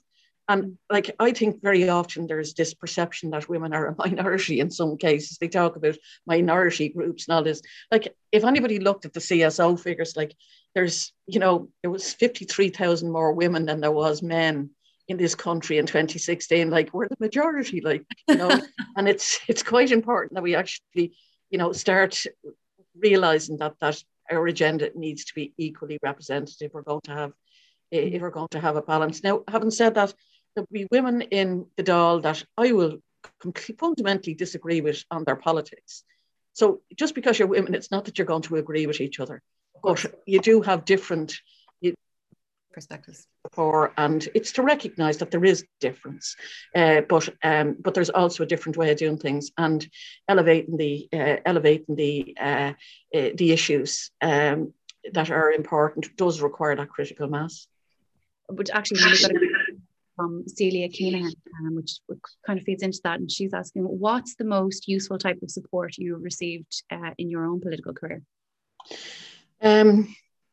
And like, I think very often there's this perception that women are a minority in some cases. They talk about minority groups and all this. Like, if anybody looked at the C S O figures, like there's, you know, there was fifty-three thousand more women than there was men in this country in twenty sixteen. Like, we're the majority, like, you know, and it's it's quite important that we actually, you know, start realizing that that our agenda needs to be equally represented if we're going to have if we're going to have a balance. Now, having said that, there'll be women in the Dáil that I will fundamentally disagree with on their politics. So just because you're women, it's not that you're going to agree with each other, but you do have different perspectives. For, and it's to recognise that there is difference, uh, but um, but there's also a different way of doing things, and elevating the uh, elevating the uh, uh, the issues um, that are important does require that critical mass. But actually, we got a from Celia Keenan, um, which kind of feeds into that, and she's asking, what's the most useful type of support you received uh, in your own political career? Um.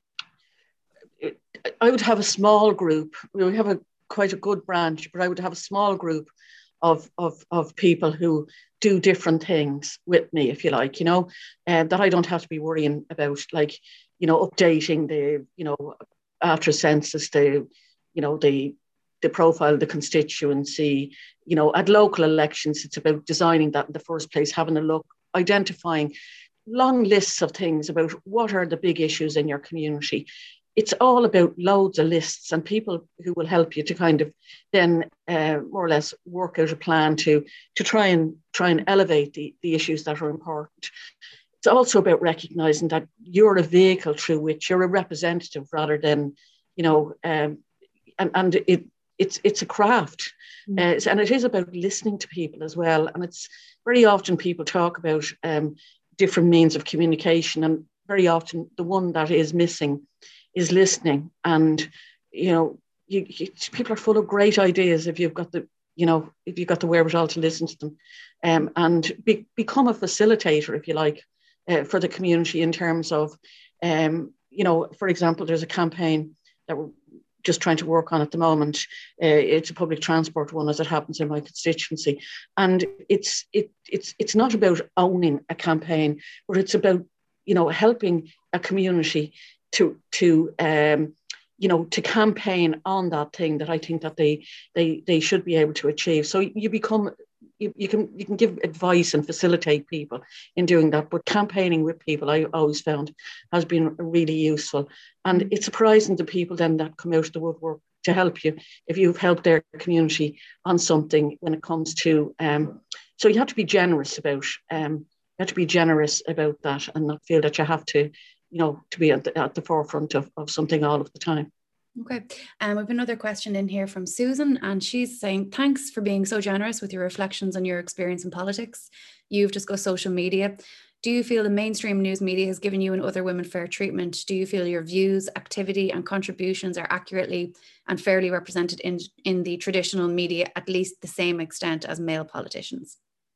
I would have a small group. We have a quite a good branch, but I would have a small group of of of people who do different things with me, if you like, you know, and uh, that I don't have to be worrying about, like, you know, updating the, you know, after census, the, you know, the the profile of the constituency. You know, at local elections, it's about designing that in the first place, having a look, identifying long lists of things about what are the big issues in your community. It's all about loads of lists and people who will help you to kind of then uh, more or less work out a plan to to try and try and elevate the, the issues that are important. It's also about recognizing that you're a vehicle through which you're a representative rather than, you know, um, and, and it it's it's a craft. Mm. Uh, and it is about listening to people as well. And it's very often people talk about um, different means of communication, and very often the one that is missing is listening. And, you know, you, you, people are full of great ideas if you've got the, you know, if you've got the wherewithal to listen to them, um, and be, become a facilitator, if you like, uh, for the community in terms of, um, you know, for example, there's a campaign that we're just trying to work on at the moment. Uh, it's a public transport one, as it happens in my constituency, and it's it it's it's not about owning a campaign, but it's about, you know, helping a community to to um you know to campaign on that thing that I think that they they they should be able to achieve. So you become you, you can you can give advice and facilitate people in doing that, but campaigning with people, I always found, has been really useful. And it's surprising to people then that come out of the woodwork to help you if you've helped their community on something when it comes to um so you have to be generous about um you have to be generous about that and not feel that you have to, you know, to be at the, at the forefront of, of something all of the time. Okay. Um, we have another question in here from Susan, and she's saying, thanks for being so generous with your reflections on your experience in politics. You've discussed social media. Do you feel the mainstream news media has given you and other women fair treatment? Do you feel your views, activity and contributions are accurately and fairly represented in, in the traditional media, at least the same extent as male politicians?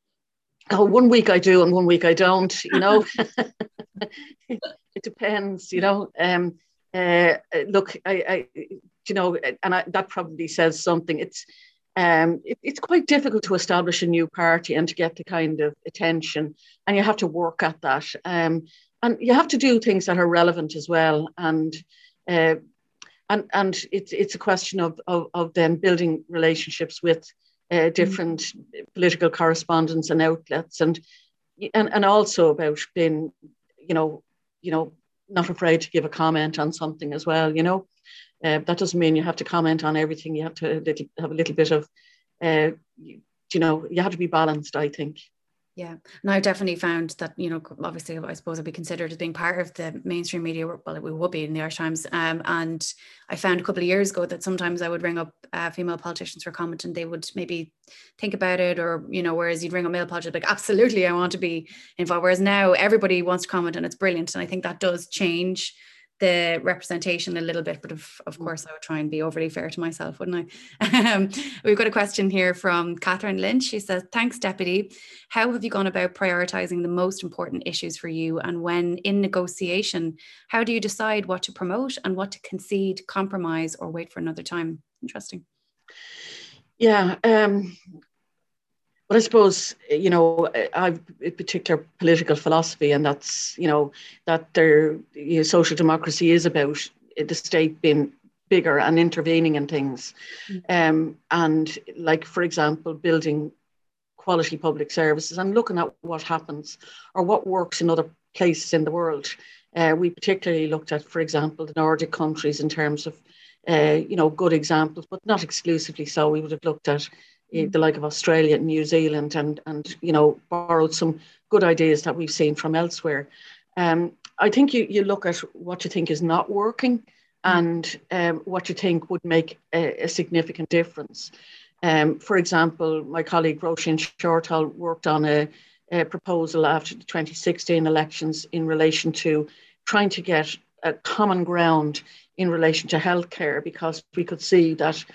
Oh, one week I do and one week I don't, you know. It depends, you know. Um, uh, look, I, I, you know, and I, that probably says something. It's, um, it, it's quite difficult to establish a new party and to get the kind of attention, and you have to work at that. Um, and you have to do things that are relevant as well. And, uh, and, and it's it's a question of of, of then building relationships with uh, different mm-hmm. political correspondents and outlets, and and and also about being, you know, you know, not afraid to give a comment on something as well, you know. Uh, that doesn't mean you have to comment on everything. You have to little, have a little bit of, uh, you, you know, you have to be balanced, I think. Yeah, and I definitely found that, you know, obviously I suppose I'd be considered as being part of the mainstream media, well, we would be in the Irish Times, um, and I found a couple of years ago that sometimes I would ring up uh, female politicians for comment and they would maybe think about it, or, you know, whereas you'd ring up male politicians like, absolutely, I want to be involved, whereas now everybody wants to comment and it's brilliant, and I think that does change the representation a little bit, but of, of course I would try and be overly fair to myself, wouldn't I? Um, we've got a question here from Catherine Lynch. She says, thanks, Deputy. How have you gone about prioritising the most important issues for you? And when in negotiation, how do you decide what to promote and what to concede, compromise, or wait for another time? Interesting. Yeah. Um, but I suppose, you know, I've a particular political philosophy, and that's, you know, that there, you know, social democracy is about the state being bigger and intervening in things. Um, and like, for example, building quality public services and looking at what happens or what works in other places in the world. Uh, we particularly looked at, for example, the Nordic countries in terms of, uh, you know, good examples, but not exclusively so. We would have looked at uh, the like of Australia and New Zealand, and, and, you know, borrowed some good ideas that we've seen from elsewhere. Um, I think you, you look at what you think is not working and um, what you think would make a, a significant difference. Um, for example, my colleague Roisin Shortall worked on a, a proposal after the twenty sixteen elections in relation to trying to get a common ground in relation to healthcare, because we could see that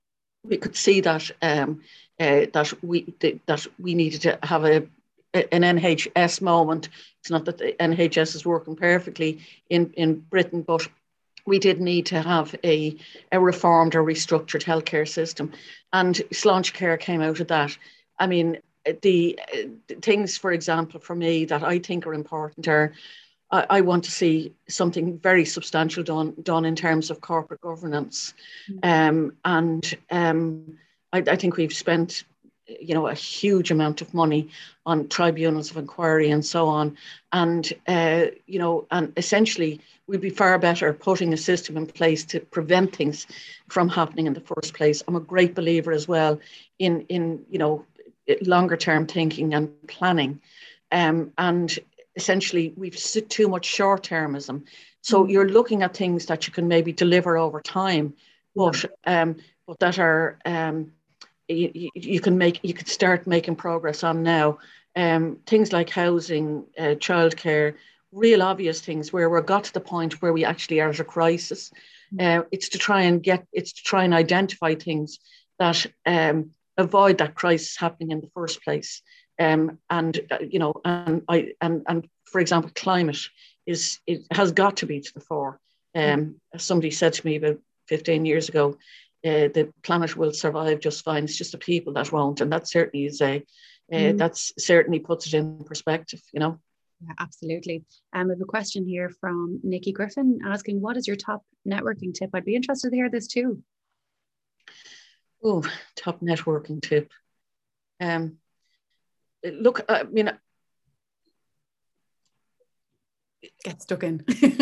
we could see that um, uh, that we that we needed to have a an N H S moment. It's not that the N H S is working perfectly in, in Britain, but we did need to have a, a reformed or restructured healthcare system. And Sláintecare came out of that. I mean, the, the things, for example, for me that I think are important are, I, I want to see something very substantial done, done in terms of corporate governance. Mm-hmm. Um, and um, I, I think we've spent, you know, a huge amount of money on tribunals of inquiry and so on. And, uh, you know, and essentially we'd be far better putting a system in place to prevent things from happening in the first place. I'm a great believer as well in, in you know, longer term thinking and planning. Um, and essentially we've too much short termism. So mm-hmm. you're looking at things that you can maybe deliver over time, but, um, but that are, um, You, you can make, you could start making progress on now. Um, things like housing, uh, childcare, real obvious things where we're got to the point where we actually are at a crisis. Uh, it's to try and get, it's to try and identify things that um, avoid that crisis happening in the first place. Um, and uh, you know, and I and and for example, climate is it has got to be to the fore. Um, as somebody said to me about fifteen years ago, Uh, the planet will survive just fine. It's just the people that won't, and that certainly is a. Uh, mm. That's certainly puts it in perspective, you know. Yeah, absolutely. Um, I have a question here from Nikki Griffin asking, "What is your top networking tip?" I'd be interested to hear this too. Oh, top networking tip. Um, look, I mean, get stuck in.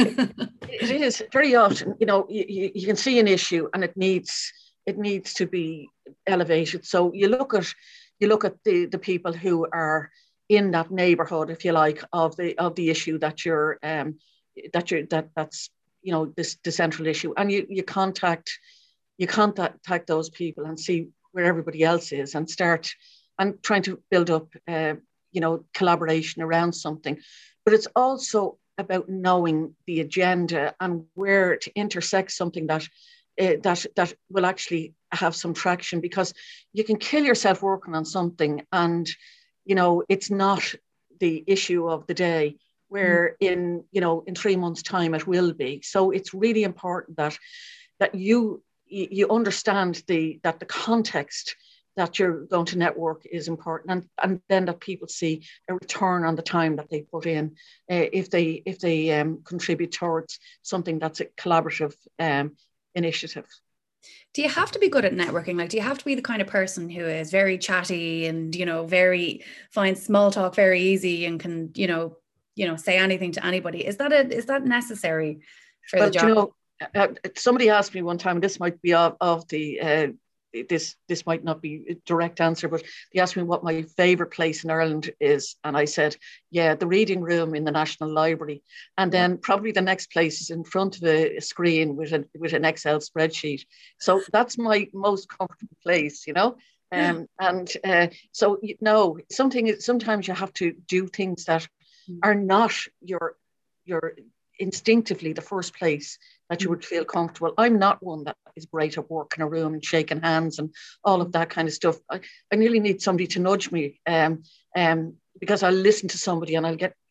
It is very often, you know, you, you can see an issue and it needs it needs to be elevated. So you look at you look at the, the people who are in that neighbourhood, if you like, of the of the issue that you're um that you're that that's you know this the central issue, and you you contact you contact those people and see where everybody else is and start and trying to build up uh, you know collaboration around something. But it's also about knowing the agenda and where to intersect something that uh, that that will actually have some traction, because you can kill yourself working on something and you know it's not the issue of the day, where mm. in you know in three months time it will be. So it's really important that that you you understand the that the context that you're going to network is important, and, and then that people see a return on the time that they put in uh, if they if they um, contribute towards something that's a collaborative um, initiative. Do you have to be good at networking? Like, do you have to be the kind of person who is very chatty and, you know, very finds small talk very easy and can, you know, you know, say anything to anybody? Is that a, is that necessary for well, the job? You know, uh, somebody asked me one time, this might be of, of the uh, this this might not be a direct answer, but they asked me what my favourite place in Ireland is, and I said, yeah, the reading room in the National Library, and then probably the next place is in front of a screen with a with an Excel spreadsheet. So that's my most comfortable place, you know. Um, and uh, so you know, something sometimes you have to do things that are not your your instinctively the first place that you would feel comfortable. I'm not one that is great at working in a room and shaking hands and all of that kind of stuff. I, I nearly need somebody to nudge me um, um, because I'll listen to somebody and I'll get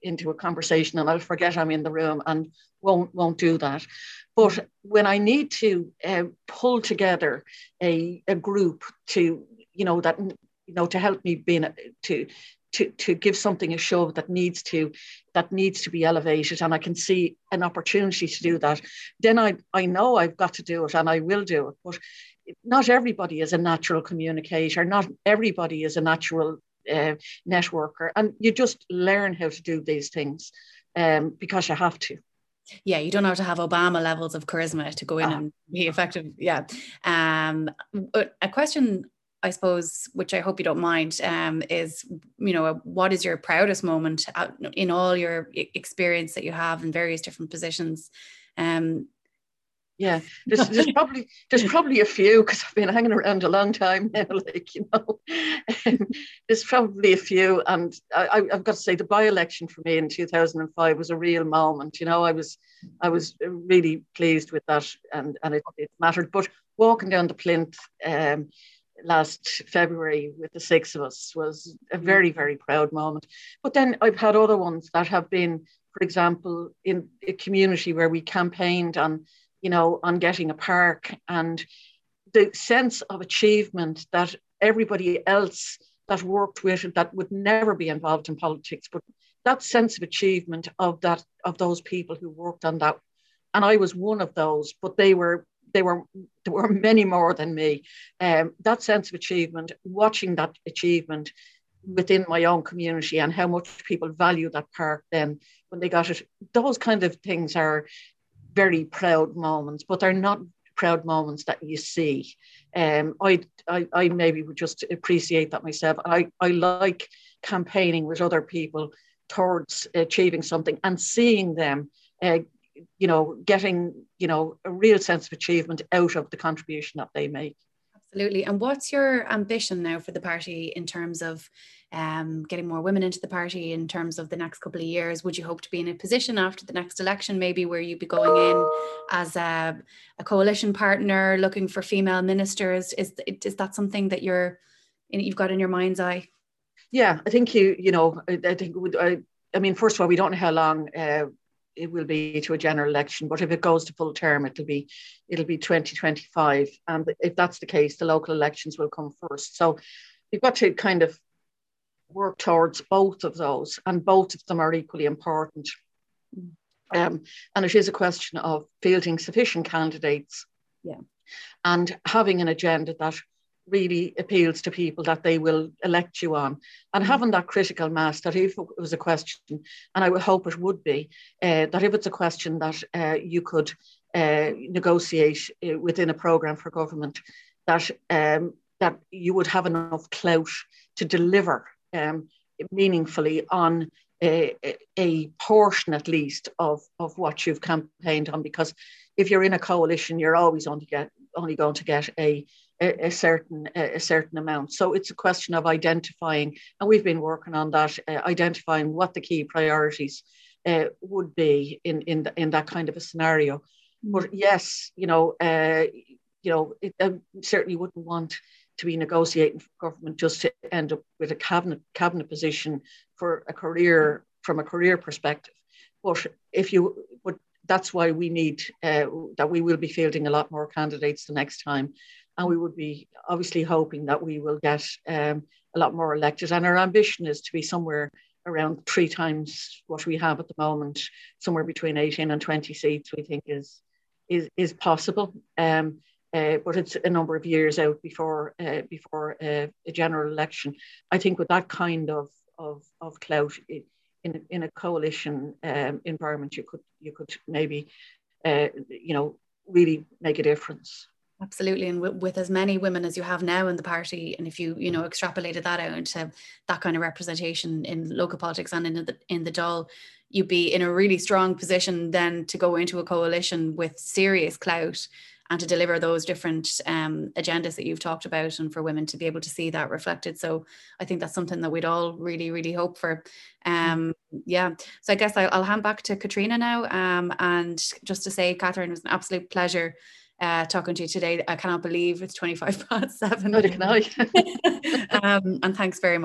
into a conversation and I'll forget I'm in the room and won't won't do that. But when I need to uh, pull together a, a group to, you know, that, you know, to help me being to to to give something a shove that needs to that needs to be elevated, and I can see an opportunity to do that, then I I know I've got to do it, and I will do it. But not everybody is a natural communicator. Not everybody is a natural uh, networker, and you just learn how to do these things um, because you have to. Yeah, you don't have to have Obama levels of charisma to go in uh, and be effective. Yeah. Um, a question, I suppose, which I hope you don't mind, um, is, you know, what is your proudest moment out in all your experience that you have in various different positions? Um, yeah, there's, there's probably there's probably a few, because I've been hanging around a long time now. Like, you know, there's probably a few, and I, I've got to say the by-election for me in two thousand five was a real moment. You know, I was I was really pleased with that, and and it, it mattered. But walking down the plinth um, last February with the six of us was a very, very proud moment. But then I've had other ones that have been, for example, in a community where we campaigned on, you know, on getting a park, and the sense of achievement that everybody else that worked with it that would never be involved in politics, but that sense of achievement of that of those people who worked on that, and I was one of those, but they were they were there were many more than me. Um, that sense of achievement, watching that achievement within my own community, and how much people value that park then when they got it, those kind of things are very proud moments, but they're not proud moments that you see. Um, I, I, I maybe would just appreciate that myself. I, I like campaigning with other people towards achieving something and seeing them, uh, you know, getting, you know, a real sense of achievement out of the contribution that they make. Absolutely. And what's your ambition now for the party in terms of um, getting more women into the party in terms of the next couple of years? Would you hope to be in a position after the next election, maybe where you'd be going in as a, a coalition partner, looking for female ministers? Is, is that something that you're, you've got in your mind's eye? Yeah, I think you, you know, I, I think, I, I mean, first of all, we don't know how long uh, it will be to a general election, but if it goes to full term, it'll be it'll be twenty twenty-five, and if that's the case, the local elections will come first. So we've got to kind of work towards both of those, and both of them are equally important. Um, and it is a question of fielding sufficient candidates, yeah, and having an agenda that really appeals to people that they will elect you on, and having that critical mass that if it was a question, and I would hope it would be, uh, that if it's a question that uh, you could uh, negotiate uh, within a programme for government, that um, that you would have enough clout to deliver um, meaningfully on a, a portion at least of, of what you've campaigned on. Because if you're in a coalition, you're always only get only going to get a A, a certain a, a certain amount. So it's a question of identifying, and we've been working on that, uh, identifying what the key priorities uh, would be in in the, in that kind of a scenario. Mm. But yes, you know, uh, you know, it, I certainly wouldn't want to be negotiating for government just to end up with a cabinet cabinet position for a career from a career perspective. But if you, but that's why we need uh, that we will be fielding a lot more candidates the next time. And we would be obviously hoping that we will get um, a lot more elected. And our ambition is to be somewhere around three times what we have at the moment, somewhere between eighteen and twenty seats, we think is is, is possible. Um, uh, but it's a number of years out before uh, before uh, a general election. I think with that kind of of, of clout in, in a coalition um, environment, you could you could maybe uh, you know really make a difference. Absolutely. And with, with as many women as you have now in the party, and if you, you know, extrapolated that out into that kind of representation in local politics and in the, in the Dáil, you'd be in a really strong position then to go into a coalition with serious clout and to deliver those different um, agendas that you've talked about, and for women to be able to see that reflected. So I think that's something that we'd all really, really hope for. Um, yeah. So I guess I'll, I'll hand back to Katrina now. Um, and just to say, Catherine, it was an absolute pleasure Uh, talking to you today. I cannot believe it's twenty-five past seven. Neither can I. um, and thanks very much.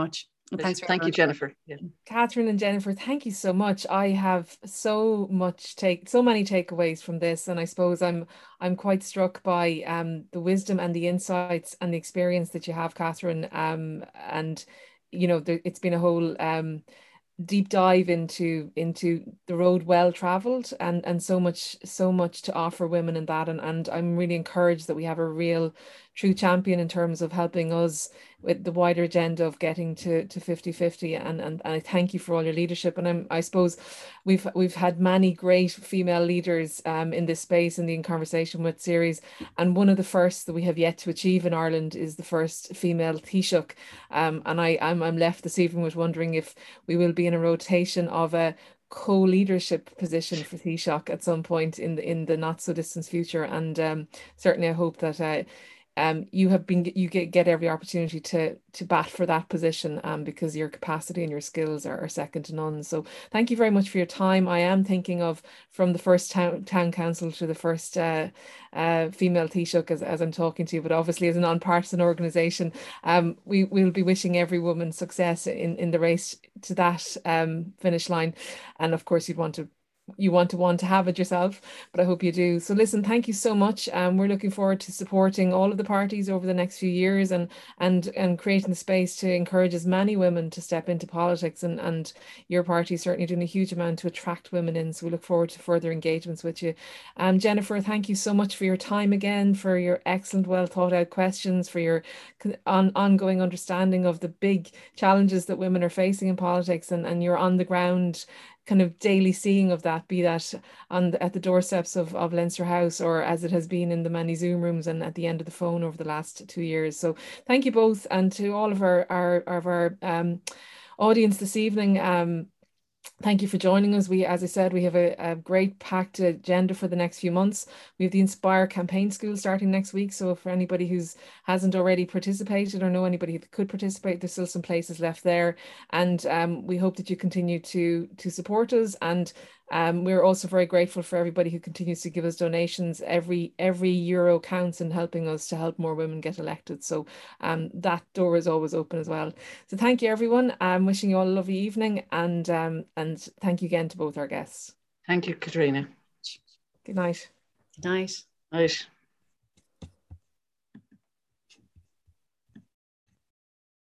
Well, thanks thank you, Jennifer. Yeah. Catherine and Jennifer, thank you so much. I have so much take, so many takeaways from this, and I suppose I'm I'm quite struck by um, the wisdom and the insights and the experience that you have, Catherine. Um, and you know, there, it's been a whole um, deep dive into into the road well traveled, and and so much so much to offer women in that, and and I'm really encouraged that we have a real true champion in terms of helping us with the wider agenda of getting to to fifty fifty, and and, and I thank you for all your leadership. And I'm I suppose we've we've had many great female leaders um in this space in the In Conversation With series, and one of the first that we have yet to achieve in Ireland is the first female Taoiseach, um and I I'm, I'm left this evening with wondering if we will be in a rotation of a co-leadership position for Taoiseach at some point in the in the not so distant future. And um, certainly I hope that uh, um, you have been you get, get every opportunity to to bat for that position, um, because your capacity and your skills are, are second to none. So thank you very much for your time. I am thinking of from the first town, town council to the first uh, uh, female Taoiseach as, as I'm talking to you, but obviously as a non-partisan organisation, um, we will be wishing every woman success in, in the race to that um, finish line. And of course you'd want to you want to want to have it yourself, but I hope you do. So listen, thank you so much. Um, we're looking forward to supporting all of the parties over the next few years, and and and creating the space to encourage as many women to step into politics, and and your party is certainly doing a huge amount to attract women in. So we look forward to further engagements with you. Um, Jennifer, thank you so much for your time again, for your excellent, well thought out questions, for your on, ongoing understanding of the big challenges that women are facing in politics, and, and your on the ground kind of daily seeing of that, be that on the, at the doorsteps of, of Leinster House, or as it has been in the many Zoom rooms and at the end of the phone over the last two years. So thank you both, and to all of our, our, of our um, audience this evening. Um, Thank you for joining us. We, as I said, we have a, a great packed agenda for the next few months. We have the Inspire Campaign School starting next week. So for anybody who's hasn't already participated or know anybody who could participate, there's still some places left there. And um, we hope that you continue to, to support us. And um, we're also very grateful for everybody who continues to give us donations. Every every euro counts in helping us to help more women get elected. So um, that door is always open as well. So thank you, everyone. I'm wishing you all a lovely evening, and um, and thank you again to both our guests. Thank you, Katrina. Good night. Good night. Night.